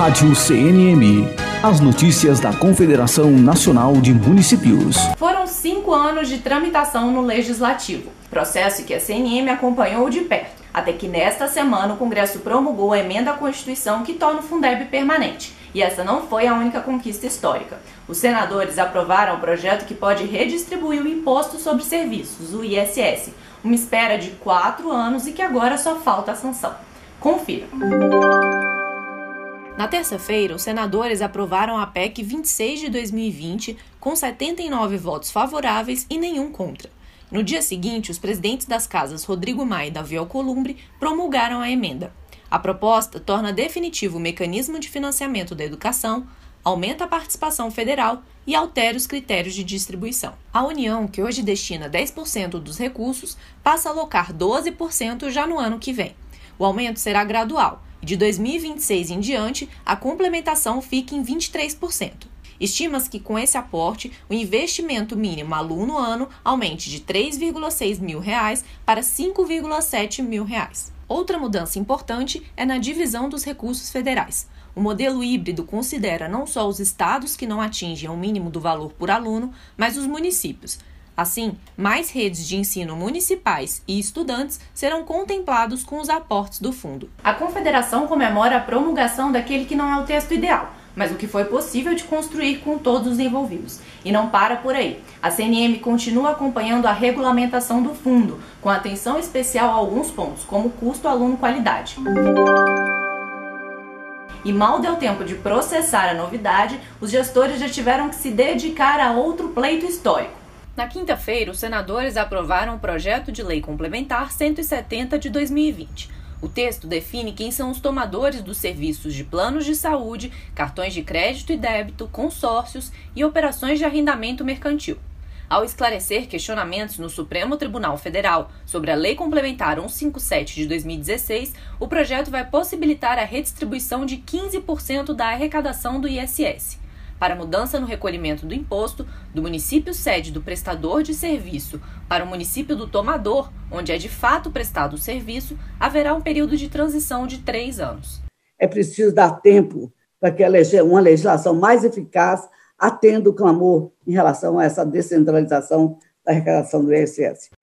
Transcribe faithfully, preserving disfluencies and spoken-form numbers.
Rádio C N M. As notícias da Confederação Nacional de Municípios. Foram cinco anos de tramitação no Legislativo, processo que a C N M acompanhou de perto, até que nesta semana o Congresso promulgou a emenda à Constituição que torna o Fundeb permanente. E essa não foi a única conquista histórica. Os senadores aprovaram o projeto que pode redistribuir o Imposto sobre Serviços, o I S S, uma espera de quatro anos e que agora só falta a sanção. Confira. Na terça-feira, os senadores aprovaram a P E C vinte e seis de dois mil e vinte com setenta e nove votos favoráveis e nenhum contra. No dia seguinte, os presidentes das casas Rodrigo Maia e Davi Alcolumbre promulgaram a emenda. A proposta torna definitivo o mecanismo de financiamento da educação, aumenta a participação federal e altera os critérios de distribuição. A União, que hoje destina dez por cento dos recursos, passa a alocar doze por cento já no ano que vem. O aumento será gradual e de dois mil e vinte e seis em diante, a complementação fica em vinte e três por cento. Estima-se que com esse aporte, o investimento mínimo aluno ano aumente de três vírgula seis mil reais para cinco vírgula sete mil reais. Outra mudança importante é na divisão dos recursos federais. O modelo híbrido considera não só os estados que não atingem o mínimo do valor por aluno, mas os municípios. Assim, mais redes de ensino municipais e estudantes serão contemplados com os aportes do fundo. A Confederação comemora a promulgação daquele que não é o texto ideal, mas o que foi possível de construir com todos os envolvidos. E não para por aí. A C N M continua acompanhando a regulamentação do fundo, com atenção especial a alguns pontos, como custo-aluno-qualidade. E mal deu tempo de processar a novidade, os gestores já tiveram que se dedicar a outro pleito histórico. Na quinta-feira, os senadores aprovaram o projeto de lei complementar cento e setenta de dois mil e vinte. O texto define quem são os tomadores dos serviços de planos de saúde, cartões de crédito e débito, consórcios e operações de arrendamento mercantil. Ao esclarecer questionamentos no Supremo Tribunal Federal sobre a Lei Complementar cento e cinquenta e sete de dois mil e dezesseis, o projeto vai possibilitar a redistribuição de quinze por cento da arrecadação do I S S. Para mudança no recolhimento do imposto, do município sede do prestador de serviço para o município do tomador, onde é de fato prestado o serviço, haverá um período de transição de três anos. É preciso dar tempo para que uma legislação mais eficaz atenda o clamor em relação a essa descentralização da arrecadação do I S S.